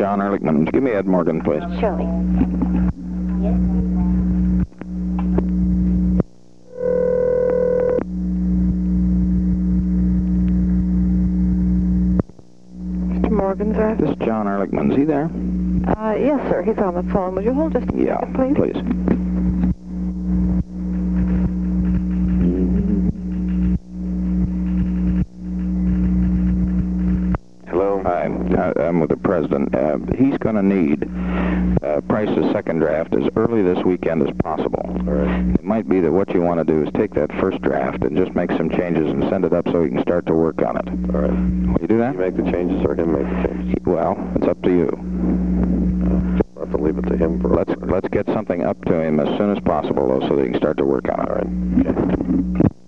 John Ehrlichman. Give me Ed Morgan, please. Surely. Mr. Morgan, sir? This is John Ehrlichman. Is he there? Yes, sir. He's on the phone. Would you hold just a second, please? Please. Hello? Hi, I'm with the president. He's going to need Price's second draft as early this weekend as possible. All right. It might be that what you want to do is take that first draft and just make some changes and send it up so he can start to work on it. All right. Will you do that? You make the changes or him make the changes? Well, it's up to you. I'll have to leave it to him for... Let's get something up to him as soon as possible, though, so that he can start to work on it. All right. Okay.